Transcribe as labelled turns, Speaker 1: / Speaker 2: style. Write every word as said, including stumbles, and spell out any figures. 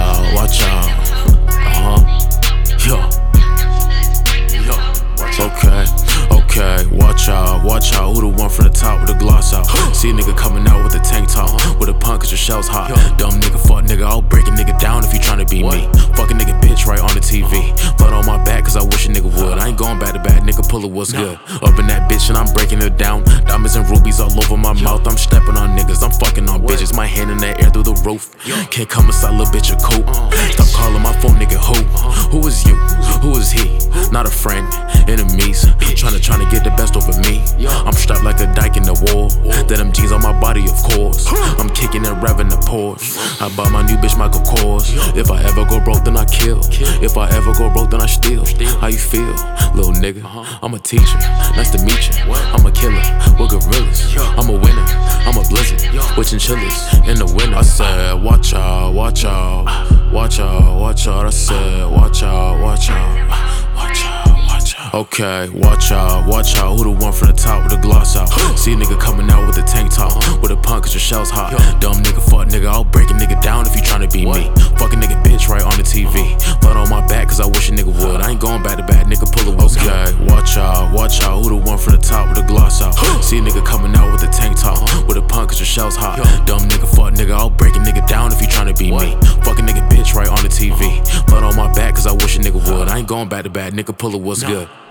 Speaker 1: out, watch out. Uh-huh. Yo. Yo. Okay, okay, watch out, watch out. Who the one from the top with the gloss out? See a nigga coming out with a tank top, with a punk cause your shell's hot. Dumb nigga, fuck nigga, I'll break a nigga down if you tryna be me. Fuck a nigga bitch right on the T V. Blood on my back cause I wish a nigga would. I ain't going back to back, nigga, pull it, what's good? Up in that bitch and I'm breaking it down. Diamonds and rubies all over my mouth. I'm stepping on niggas, I'm fucking on bitches. My hand in the air through the roof. Can't come inside, little bitch, a coat. Stop calling my phone, nigga, who? Who is you? Who is he? Not a friend, enemies. Tryna, tryna get the best over me. I'm strapped like a dyke in the wall. Denim jeans on my body, of course. I'm kicking and revving the Porsche. I buy my new bitch Michael Kors. If I ever go broke, then I kill. If I ever go broke, then I steal. How you feel, little nigga? I'm a teacher, nice to meet you. I'm a killer, we're gorillas. I'm a winner, I'm a blizzard. With chinchillas in the winter. I said, watch out, watch out. Watch out, watch out. I said, watch out, watch out. Watch out. Okay, watch out, watch out. Who the one from the top with the gloss out? See a nigga coming out with a tank top, with a punk cause your shell's hot. Dumb nigga, fuck nigga, I'll break a nigga down if you tryna be me. Fuck a nigga bitch right on the T V. Blood on my back cause I wish a nigga would. I ain't going back to back, nigga, pull it. Okay, watch out, watch out. Who the one from the top with the gloss out? See a nigga coming out with a tank top, with a punk cause your shell's hot. Dumb nigga, fuck nigga, I'll break a nigga down if you tryna be me. Fuck a nigga bitch right on the T V. Blood on my back cause I wish a nigga would. I ain't going back to back, nigga, pull it, what's good?